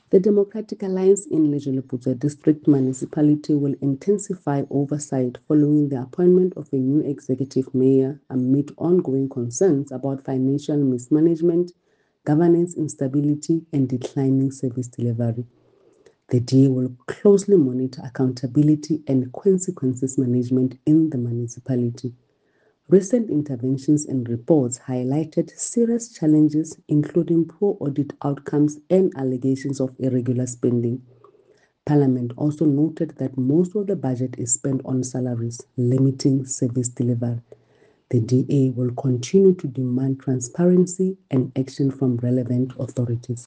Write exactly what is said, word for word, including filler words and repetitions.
The Democratic Alliance in Lejeleputswa District Municipality will intensify oversight following the appointment of a new executive mayor amid ongoing concerns about financial mismanagement, governance instability, and declining service delivery. The D A will closely monitor accountability and consequences management in the municipality. Recent interventions and reports highlighted serious challenges, including poor audit outcomes and allegations of irregular spending. Parliament also noted that most of the budget is spent on salaries, limiting service delivery. The D A will continue to demand transparency and action from relevant authorities.